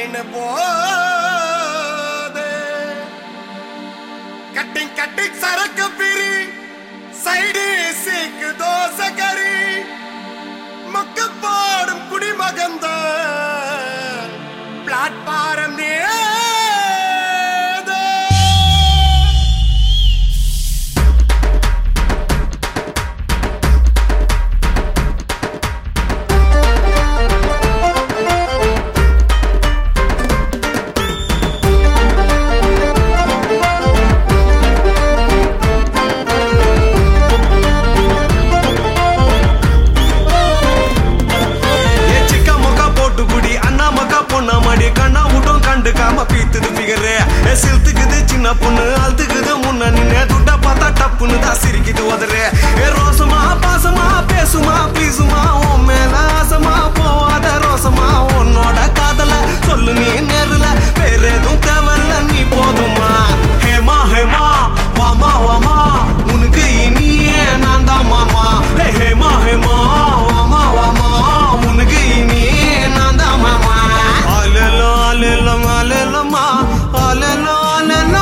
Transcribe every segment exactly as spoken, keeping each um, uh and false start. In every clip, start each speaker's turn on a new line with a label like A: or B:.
A: தேனு போதே cutting cutting சரக்கு பிரி சைடு சீக்கு தோசை கறி மொக்க பாடும் குடிமகந்த பிளாட்பாரம் பொண்ணு அழுதுக்குது முன்ன நின்னு துட்ட பார்த்தா டப்புன்னு தான் சிரிக்குது உதறு ரோசமா பாசமா பேசுமா ப்ளீஸுமா உன் மேல ஆசமா போவாத ரோசமா உன்னோட காதல சொல்லு நீ நேருல வேற எதுவும் தேவையில்ல நீ போதுமா ஹேமா ஹேமா வாமா வாமா உனக்கு இனியே நான் தான் மாமா ஹேமா ஹேமா வாமா வாமா உனக்கு இனியே நான் தான் மாமா ஆலேலோ ஆலேலோ ஆலேலோமா ஆலேலோ ஆலேலோ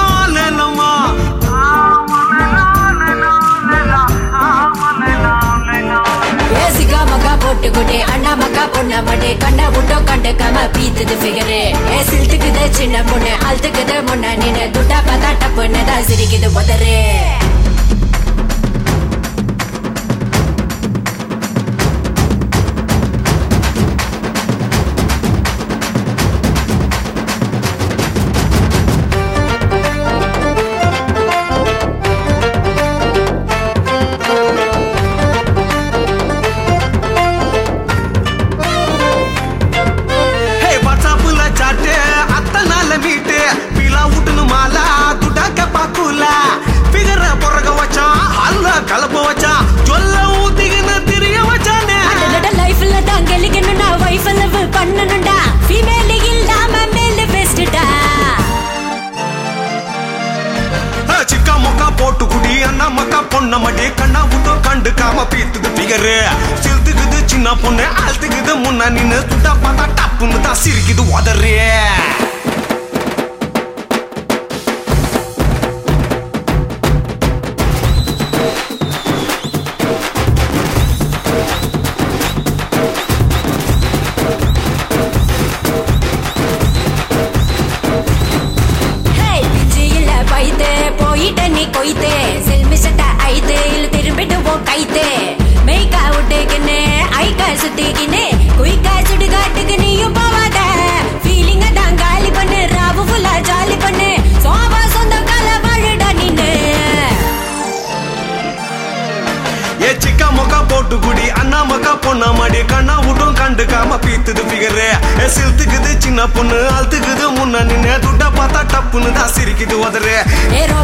B: போட்டுக்கிட்டே அண்ணா மக்கா பொண்ண மட்டே கண்ண விட்டோ கண்டுக்காம பீத்துது ஃபிகரு ஏ சில்த்துக்குது சின்ன பொண்ணு அழுத்துக்குது முன்ன நின்னு துட்டா பார்த்தா டப்புன்னு தான் சிரிக்குது உதறு
A: கலப்ப வச்சா சொல்ல ஊத்திக்கின்னு திரிய வச்சானே
B: லைஃப்ல தான் கெலிக்கணும் நான் வைஃப் லவ் பண்ணணும்டா ஃபீமேல் இல்லாம மேல் பெஸ்ட்டா
A: சிக்கா மொக்கா போட்டு குடி அண்ணா மக்கா பொண்ண மடி கண்ணா விட்டோ கண்டுக்காம பீத்துது பிகரு சில்த்துக்குது சின்ன பொண்ணு அழுத்துக்குது முன்ன நின்னு துட்டா பார்த்தா டப்புன்னு தான் சிரிக்குது உதறே
B: கொய்தே செல்மிசட்ட ஐதே இல்ல திரும்பிடுவோம் கைதே மேய்கா விட்டுக்கின்னு ஐக்கா சுத்திக்கின்னு குயிக்கா சுடுகாட்டுக்கு நீயும் போவாத ஃபீலிங்க தான் காலி பண்ணு ராவு ஃபுல்லா ஜாலி பண்ணு சோபா சொந்த கால வாழுடா நின்னு
A: ஏ சிக்கா மொக்கா போட்டு குடி அண்ணா மக்கா பொண்ண மாடி கண்ணா விட்டும் கண்டுக்காம பீத்துது பிகரு சில்த்துக்குது சின்ன பொண்ணு அழுத்துக்குது முன்ன நின்னு துட்ட பார்த்தா டப்புன்னு தான் சிரிக்குது உதறு